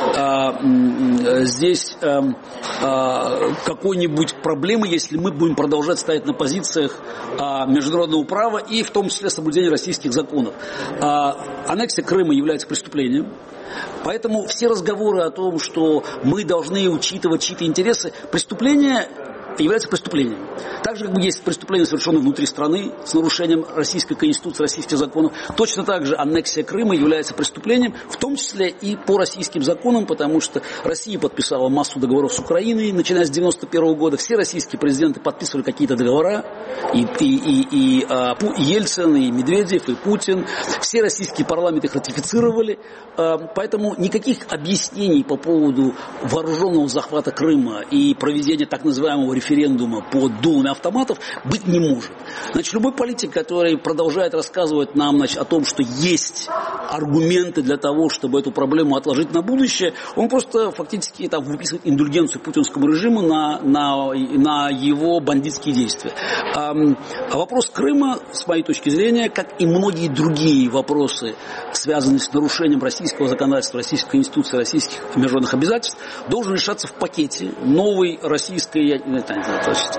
здесь какой-нибудь проблемы, если мы будем продолжать стоять на позициях международного права и в том числе соблюдения российских законов. Аннексия Крыма является преступлением. Поэтому все разговоры о том, что мы должны учитывать чьи-то интересы, преступление является преступлением. Так же, как есть преступления, совершенные внутри страны с нарушением российской конституции, российских законов, точно так же аннексия Крыма является преступлением, в том числе и по российским законам, потому что Россия подписала массу договоров с Украиной, начиная с 1991 года. Все российские президенты подписывали какие-то договора, и Ельцин, и Медведев, и Путин. Все российские парламенты их ратифицировали. Поэтому никаких объяснений по поводу вооруженного захвата Крыма и проведения так называемого референдума референдума под дулами автоматов быть не может. Значит, любой политик, который продолжает рассказывать нам, значит, о том, что есть аргументы для того, чтобы эту проблему отложить на будущее, он просто фактически там выписывает индульгенцию путинскому режиму на его бандитские действия. А вопрос Крыма, с моей точки зрения, как и многие другие вопросы, связанные с нарушением российского законодательства, российской конституции, российских международных обязательств, должен решаться в пакете новой российской, то есть,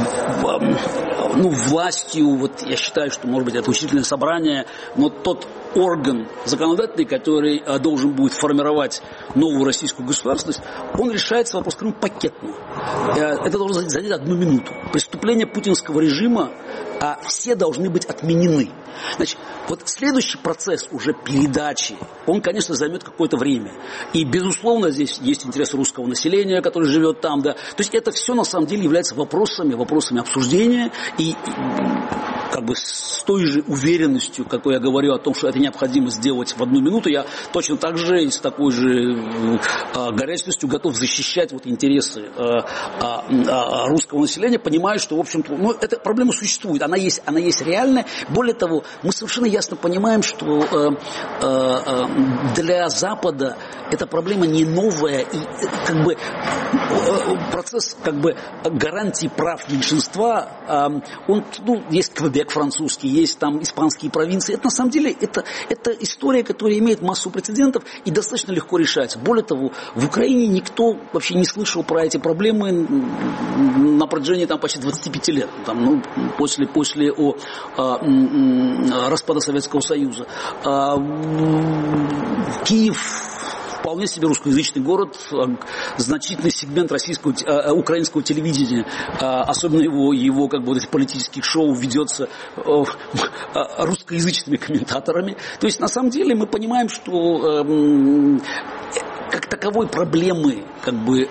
властью, вот я считаю, что, может быть, это учредительное собрание, но тот орган законодательный, который должен будет формировать новую российскую государственность, он решается вопрос Крыма пакетно. Это должно занять 1 минуту. Преступления путинского режима все должны быть отменены. Значит, вот следующий процесс уже передачи, он, конечно, займет какое-то время. И, безусловно, здесь есть интерес русского населения, которое живет там, да. То есть это все, на самом деле, является вопросами обсуждения и как бы с той же уверенностью, какой я говорю о том, что это необходимо сделать в 1 минуту, я точно так же и с такой же горячностью готов защищать вот интересы русского населения, понимая, что, в общем-то, эта проблема существует, она есть реальная. Более того, мы совершенно ясно понимаем, что для Запада эта проблема не новая, и как бы процесс как бы гарантии прав меньшинства, он, есть Квебек французский, есть там испанские провинции. Это на самом деле это история, которая имеет массу прецедентов и достаточно легко решается. Более того, в Украине никто вообще не слышал про эти проблемы на протяжении там почти 25 лет. Там, после распада Советского Союза. Киев вполне себе русскоязычный город, значительный сегмент украинского телевидения, особенно его как бы вот этих политических шоу ведется русскоязычными комментаторами. То есть на самом деле мы понимаем, что как таковой проблемы как бы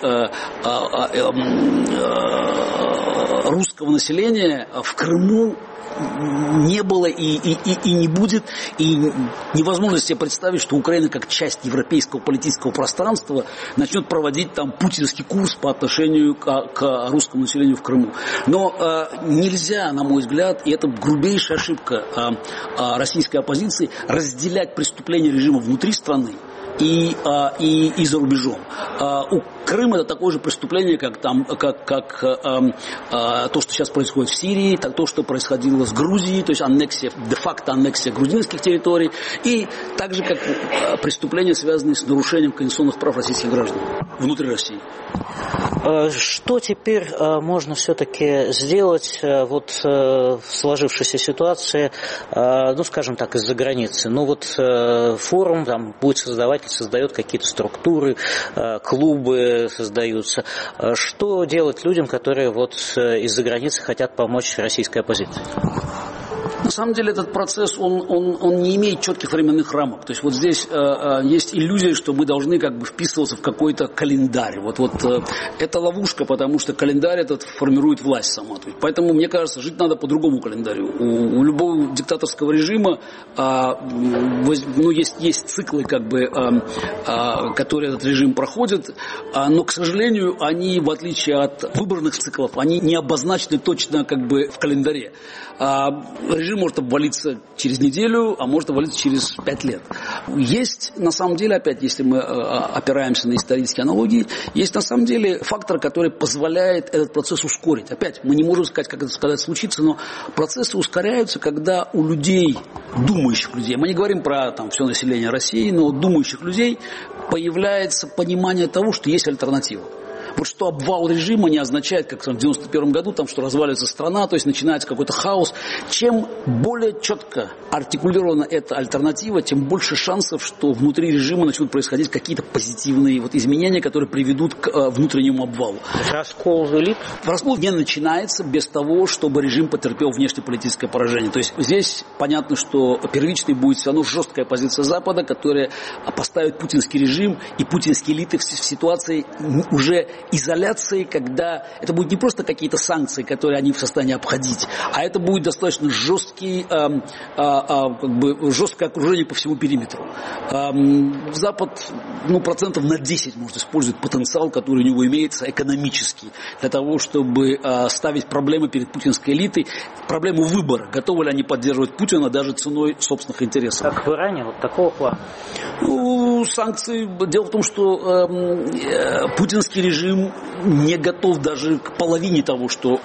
русского населения в Крыму не было и не будет, и невозможно себе представить, что Украина как часть европейского политического пространства начнет проводить там путинский курс по отношению к русскому населению в Крыму. Но нельзя, на мой взгляд, и это грубейшая ошибка российской оппозиции, разделять преступления режима внутри страны и за рубежом. У Крыма это такое же преступление, как то, что сейчас происходит в Сирии, то, что происходило с Грузией, то есть де-факто аннексия грузинских территорий, и так же, как преступления, связанные с нарушением конституционных прав российских граждан внутри России. Что теперь можно все-таки сделать вот в сложившейся ситуации, скажем так, из-за границы? Форум там будет создает какие-то структуры, клубы создаются. Что делать людям, которые из-за границы хотят помочь российской оппозиции? На самом деле этот процесс, он не имеет четких временных рамок. То есть вот здесь есть иллюзия, что мы должны как бы вписываться в какой-то календарь. Это ловушка, потому что календарь этот формирует власть сама. То есть, поэтому, мне кажется, жить надо по другому календарю. У любого диктаторского режима есть циклы, как бы, которые этот режим проходит, но, к сожалению, они, в отличие от выборных циклов, они не обозначены точно как бы в календаре. Режим может обвалиться через неделю, а может обвалиться через 5 лет. Есть, на самом деле, опять, если мы опираемся на исторические аналогии, есть, на самом деле, фактор, который позволяет этот процесс ускорить. Опять, мы не можем сказать, как это случится, но процессы ускоряются, когда у людей, думающих людей, мы не говорим про все население России, но у думающих людей появляется понимание того, что есть альтернатива. Вот что обвал режима не означает, как в 1991 году, что разваливается страна, то есть начинается какой-то хаос. Чем более четко артикулирована эта альтернатива, тем больше шансов, что внутри режима начнут происходить какие-то позитивные изменения, которые приведут к внутреннему обвалу. Раскол элит? Раскол не начинается без того, чтобы режим потерпел внешнеполитическое поражение. То есть здесь понятно, что первичной будет все равно жесткая позиция Запада, которая поставит путинский режим и путинские элиты в ситуации уже изоляции, когда это будет не просто какие-то санкции, которые они в состоянии обходить, а это будет достаточно жесткое окружение по всему периметру. Запад, процентов на 10 может использовать потенциал, который у него имеется экономический, для того, чтобы ставить проблемы перед путинской элитой, проблему выбора, готовы ли они поддерживать Путина даже ценой собственных интересов. Как в Иране, вот такого плана? Санкции. Дело в том, что путинский режим не готов даже к половине того, что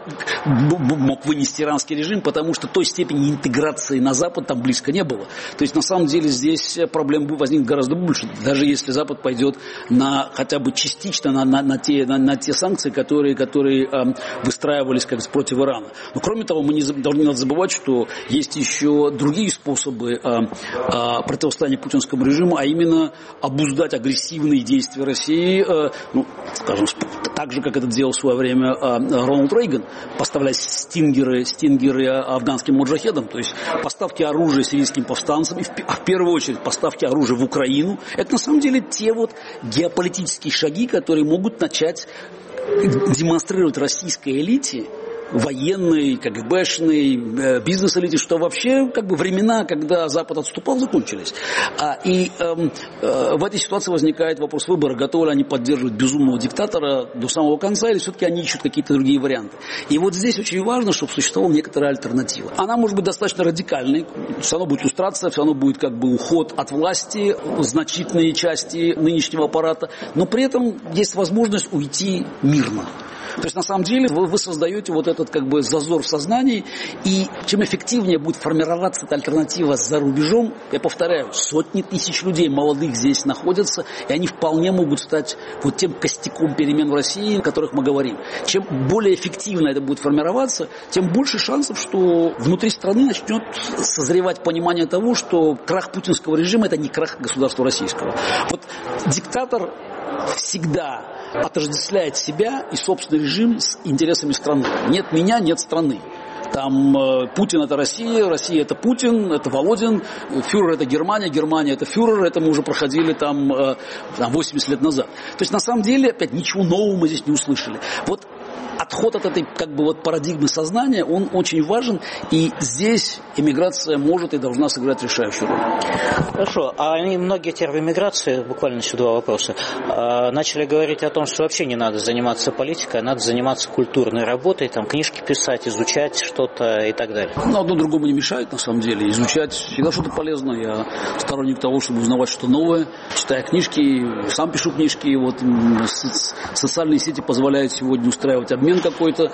мог вынести иранский режим, потому что той степени интеграции на Запад там близко не было. То есть на самом деле здесь проблем возникнет гораздо больше, даже если Запад пойдет хотя бы частично на те санкции, которые выстраивались как против Ирана. Но кроме того, мы не должны забывать, что есть еще другие способы противостояния путинскому режиму, а именно обуздать агрессивные действия России, скажем, так же, как это делал в свое время Рональд Рейган, поставлять стингеры афганским муджахедам, то есть поставки оружия сирийским повстанцам, и в первую очередь поставки оружия в Украину. Это на самом деле те геополитические шаги, которые могут начать демонстрировать российской элите, военной, КГБшной, бизнес-элите, что вообще времена, когда Запад отступал, закончились. И в этой ситуации возникает вопрос выбора, готовы ли они поддерживать безумного диктатора до самого конца, или все-таки они ищут какие-то другие варианты. И вот здесь очень важно, чтобы существовала некоторая альтернатива. Она может быть достаточно радикальной, все равно будет люстрация, все равно будет уход от власти, значительные части нынешнего аппарата, но при этом есть возможность уйти мирно. То есть, на самом деле, вы создаете этот зазор в сознании, и чем эффективнее будет формироваться эта альтернатива за рубежом, я повторяю, сотни тысяч людей молодых здесь находятся, и они вполне могут стать тем костяком перемен в России, о которых мы говорим. Чем более эффективно это будет формироваться, тем больше шансов, что внутри страны начнет созревать понимание того, что крах путинского режима – это не крах государства российского. Диктатор всегда отождествляет себя и собственный режим с интересами страны. Нет меня, нет страны. Там Путин – это Россия, Россия – это Путин, это Володин, фюрер – это Германия, Германия – это фюрер, это мы уже проходили 80 лет назад. То есть, на самом деле, опять ничего нового мы здесь не услышали. Отход от этой парадигмы сознания, он очень важен, и здесь эмиграция может и должна сыграть решающую роль. Хорошо, многие теперь в эмиграции, буквально еще два вопроса, начали говорить о том, что вообще не надо заниматься политикой, а надо заниматься культурной работой, книжки писать, изучать что-то и так далее. Одно другому не мешает, на самом деле. Изучать всегда что-то полезно. Я сторонник того, чтобы узнавать что-то новое, читая книжки, сам пишу книжки. Социальные сети позволяют сегодня устраивать обмен какой-то.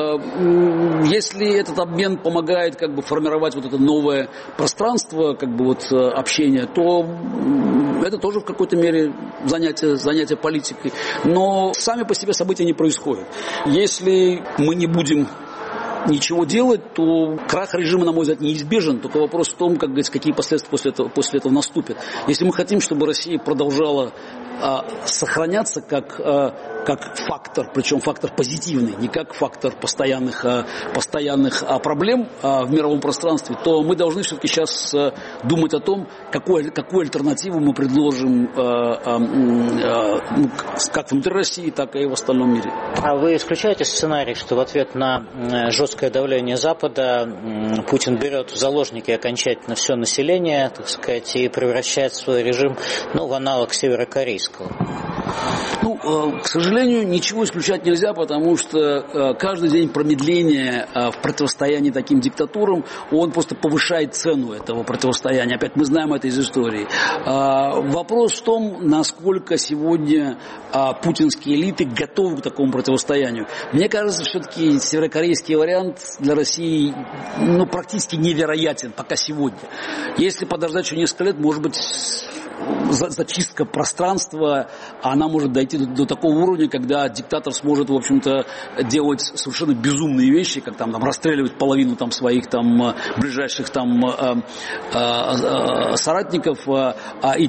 Если этот обмен помогает формировать это новое пространство общения, то это тоже в какой-то мере занятие политикой. Но сами по себе события не происходят. Если мы не будем ничего делать, то крах режима, на мой взгляд, неизбежен. Только вопрос в том, какие последствия после этого наступят. Если мы хотим, чтобы Россия продолжала сохраняться как фактор, причем фактор позитивный, не как фактор постоянных проблем в мировом пространстве, то мы должны все-таки сейчас думать о том, какую альтернативу мы предложим как внутри России, так и в остальном мире. А вы исключаете сценарий, что в ответ на жесткое давление Запада Путин берет в заложники окончательно все население, и превращает свой режим в аналог северокорейского? К сожалению, ничего исключать нельзя, потому что каждый день промедления в противостоянии таким диктатурам, он просто повышает цену этого противостояния. Опять мы знаем это из истории. Вопрос в том, насколько сегодня путинские элиты готовы к такому противостоянию. Мне кажется, все-таки северокорейский вариант для России практически невероятен пока сегодня. Если подождать еще несколько лет, может быть, зачистка пространства, она может дойти до такого уровня, когда диктатор сможет, в общем-то, делать совершенно безумные вещи, как расстреливать половину своих ближайших соратников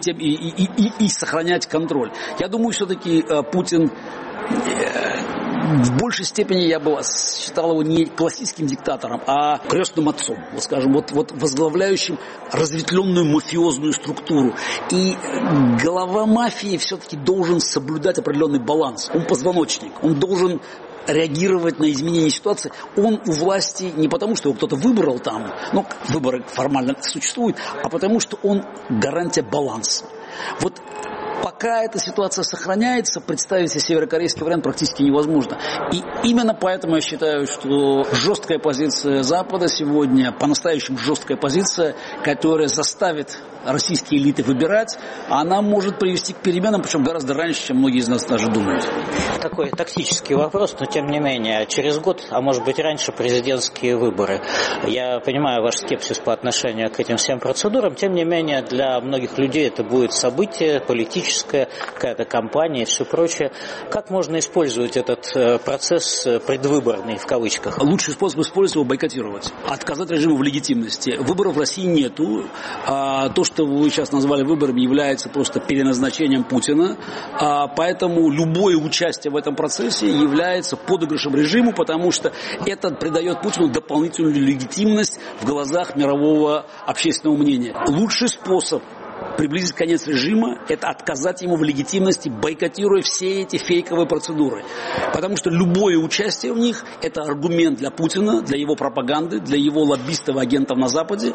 и сохранять контроль. Я думаю, все-таки Путин в большей степени я бы считал его не классическим диктатором, а крестным отцом, вот скажем, вот возглавляющим разветвленную мафиозную структуру. И глава мафии все-таки должен соблюдать определенный баланс. Он позвоночник, он должен реагировать на изменения ситуации. Он у власти не потому, что его кто-то выбрал там, но выборы формально существуют, а потому, что он гарантия баланса. Вот пока эта ситуация сохраняется, представить себе северокорейский вариант практически невозможно. И именно поэтому я считаю, что жесткая позиция Запада сегодня, по-настоящему жесткая позиция, которая заставит российские элиты выбирать, она может привести к переменам, причем гораздо раньше, чем многие из нас даже думают. Такой тактический вопрос, но тем не менее, через год, а может быть раньше, президентские выборы. Я понимаю ваш скепсис по отношению к этим всем процедурам, тем не менее, для многих людей это будет событие политическое, какая-то кампания и все прочее. Как можно использовать этот процесс предвыборный, в кавычках? Лучший способ использовать его — бойкотировать, отказать режиму в легитимности. Выборов в России нету. То, что вы сейчас назвали выборами, является просто переназначением Путина. Поэтому любое участие в этом процессе является подыгрышем режиму, потому что это придает Путину дополнительную легитимность в глазах мирового общественного мнения. Лучший способ приблизить конец режима – это отказать ему в легитимности, бойкотируя все эти фейковые процедуры. Потому что любое участие в них – это аргумент для Путина, для его пропаганды, для его лоббистов и агентов на Западе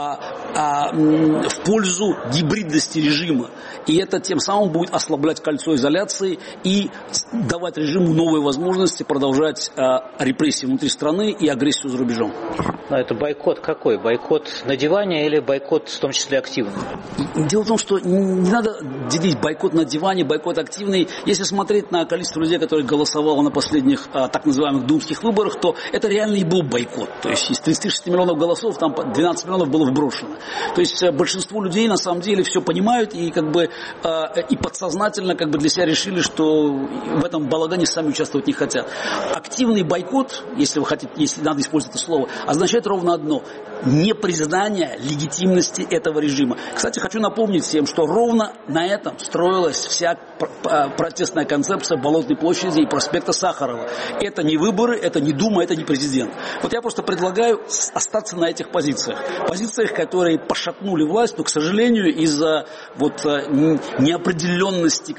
в пользу гибридности режима. И это тем самым будет ослаблять кольцо изоляции и давать режиму новые возможности продолжать репрессии внутри страны и агрессию за рубежом. Но это бойкот какой? Бойкот на диване или бойкот в том числе активный? Дело в том, что не надо делить бойкот на диване, бойкот активный. Если смотреть на количество людей, которые голосовало на последних так называемых думских выборах, то это реально и был бойкот. То есть из 36 миллионов голосов там 12 миллионов было вброшено. То есть большинство людей на самом деле все понимают и и подсознательно для себя решили, что в этом балагане сами участвовать не хотят. Активный бойкот, если вы хотите, если надо использовать это слово, означает ровно одно: непризнание легитимности этого режима. Кстати, хочу напомнить всем, что ровно на этом строилась вся протестная концепция Болотной площади и проспекта Сахарова. Это не выборы, это не Дума, это не президент. Вот я просто предлагаю остаться на этих позициях. Позициях, которые пошатнули власть, но, к сожалению, из-за неопределенности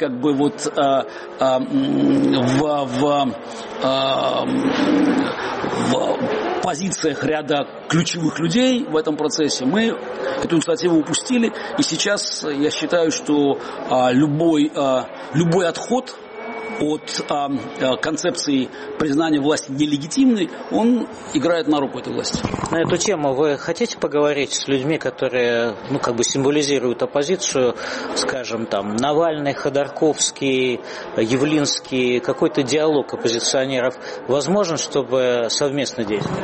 в позициях ряда ключевых людей в этом процессе мы эту инициативу упустили. И сейчас я считаю, что любой отход от концепции признания власти нелегитимной, он играет на руку этой власти. На эту тему вы хотите поговорить с людьми, которые символизируют оппозицию, скажем, Навальный, Ходорковский, Явлинский, какой-то диалог оппозиционеров возможен, чтобы совместно действовать?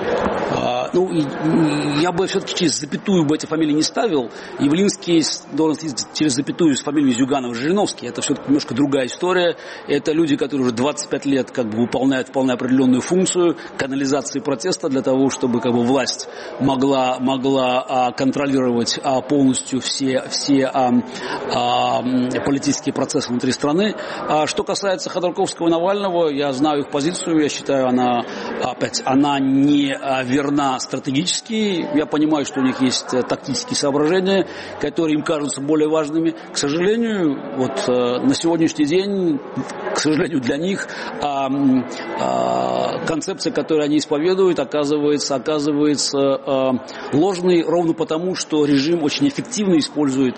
Я бы все-таки через запятую эти фамилии не ставил. Явлинский должен через запятую с фамилией Зюганов-Жириновский. Это все-таки немножко другая история. Это люди, которые уже 25 лет выполняют вполне определенную функцию канализации протеста для того, чтобы власть могла контролировать полностью все политические процессы внутри страны. Что касается Ходорковского и Навального, я знаю их позицию. Я считаю, она не верна стратегически. Я понимаю, что у них есть тактические соображения, которые им кажутся более важными. К сожалению, на сегодняшний день, к сожалению для них, концепция, которую они исповедуют, оказывается ложной ровно потому, что режим очень эффективно использует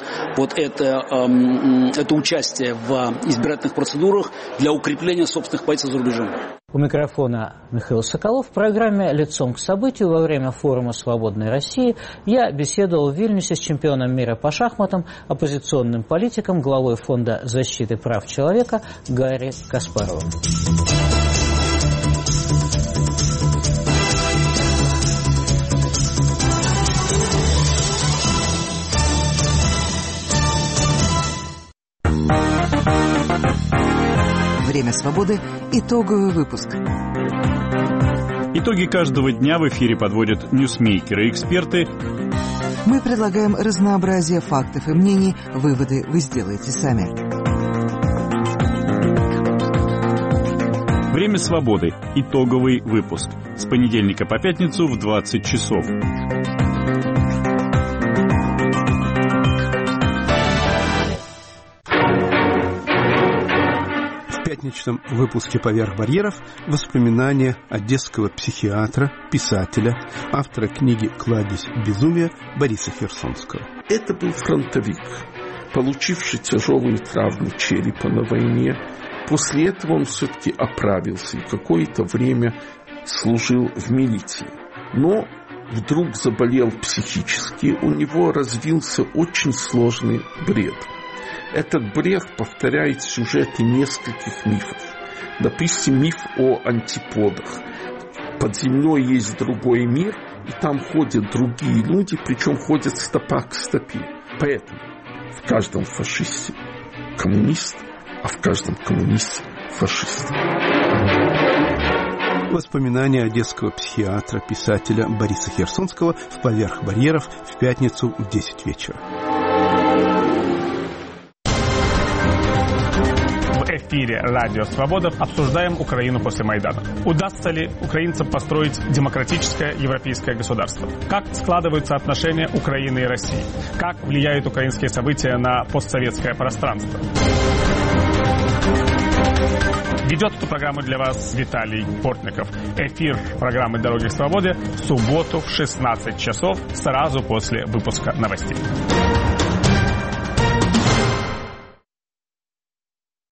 это участие в избирательных процедурах для укрепления собственных позиций за рубежом. У микрофона Михаил Соколов. В программе «Лицом к событию» во время форума «Свободной России» я беседовал в Вильнюсе с чемпионом мира по шахматам, оппозиционным политиком, главой Фонда защиты прав человека Гарри Каспаровым. Время свободы. Итоговый выпуск. Итоги каждого дня в эфире подводят ньюсмейкеры и эксперты. Мы предлагаем разнообразие фактов и мнений. Выводы вы сделаете сами. Время свободы. Итоговый выпуск. С понедельника по пятницу в 20 часов. В пятничном выпуске «Поверх барьеров» воспоминания одесского психиатра, писателя, автора книги «Кладезь безумия» Бориса Херсонского. Это был фронтовик, получивший тяжелую травму черепа на войне. После этого он все-таки оправился и какое-то время служил в милиции. Но вдруг заболел психически, у него развился очень сложный бред. Этот бред повторяет сюжеты нескольких мифов. Допустим, миф о антиподах. Под землей есть другой мир, и там ходят другие люди, причем ходят стопа к стопе. Поэтому в каждом фашисте коммунист, а в каждом коммунисте фашист. Воспоминания одесского психиатра, писателя Бориса Херсонского в «Поверх барьеров» в пятницу в 10 вечера. В эфире «Радио Свобода» обсуждаем Украину после Майдана. Удастся ли украинцам построить демократическое европейское государство? Как складываются отношения Украины и России? Как влияют украинские события на постсоветское пространство? Ведет эту программу для вас Виталий Портников. Эфир программы «Дороги к свободе» в субботу в 16 часов, сразу после выпуска новостей.